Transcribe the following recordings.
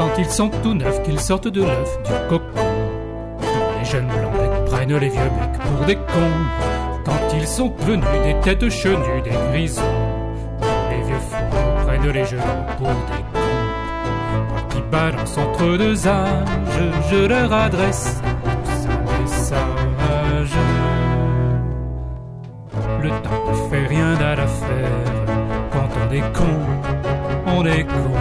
quand ils sont tout neufs, qu'ils sortent de l'œuf du cocon. Les jeunes blancs-becs prennent les vieux becs pour des cons. Quand ils sont venus des têtes chenues, des grisons, les vieux fous prennent les genoux pour des cons. Moi qui balance entre deux âges, je leur adresse un message. Le temps ne fait rien à l'affaire. Quand on est con, on est con.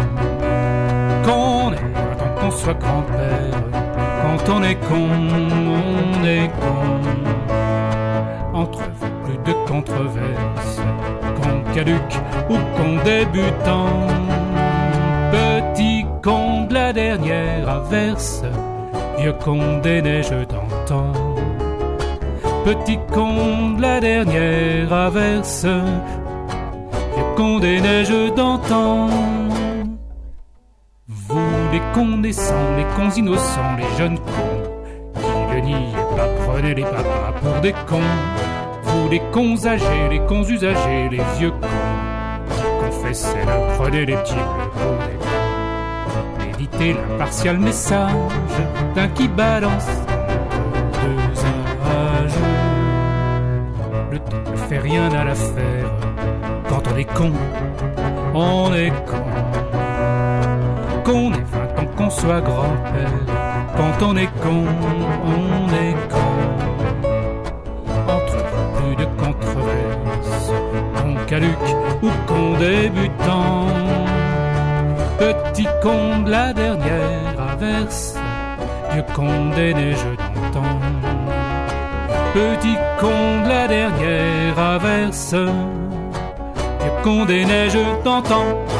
Qu'on est, attends qu'on soit grand-père. Quand on est con, on est con. Entre vous, plus de controverses. Con caduc ou con débutant. Petit con de la dernière averse. Vieux con des neiges d'antan. Petit con de la dernière averse. Vieux con des neiges d'antan. Vous les cons naissants, les cons innocents, les jeunes cons qui le niaient pas, prenez les papas pour des cons. Vous les cons âgés, les cons usagés, les vieux cons qui confessaient-le, prenez les petits bleus pour des cons. Méditez l'impartial message d'un qui balance deux âges. Le temps ne fait rien à l'affaire. Quand on est con, on est con. Qu'on ait 20 ans, qu'on soit grand-père. Quand on est con, on est con. Entre vous, plus de controverses. Con caduc ou con débutant. Petit con de la dernière averse. Vieux con des neiges d'antan. Petit con de la dernière averse. Vieux con des neiges d'antan.